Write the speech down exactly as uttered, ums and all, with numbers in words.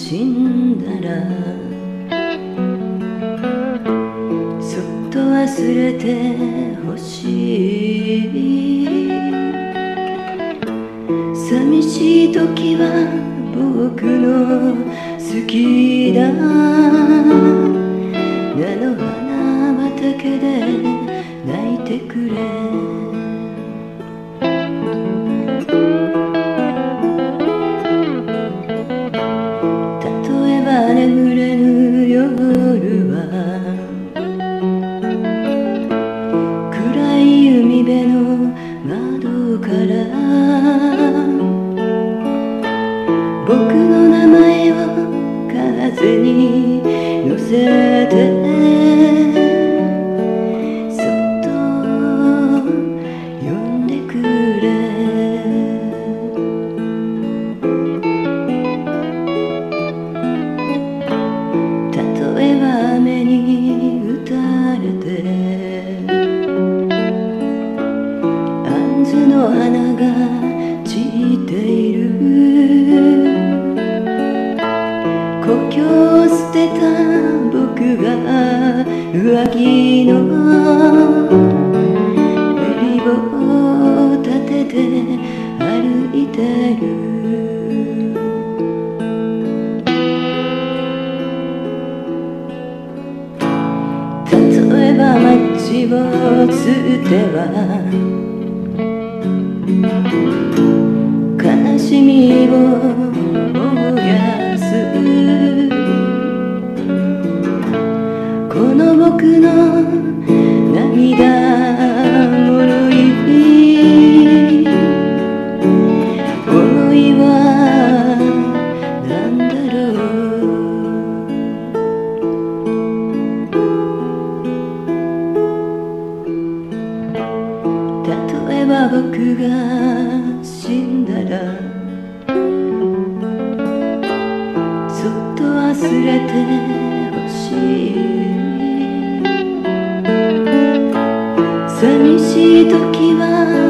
死んだらそっと忘れてほしい。寂しい時は僕の好きだ菜の花畑で泣いてくれ。眠れぬ夜は暗い海辺の窓から僕の名前を風に乗せてそっと呼んでくれ。雨に打たれて杏の花が散っている。故郷を捨てた僕が上着の襟を立てて歩いてる。街を捨ては悲しみを燃やす。この僕の涙もろい想いは何だろう。例えば僕が死んだらそっと忘れてほしい。寂しい時は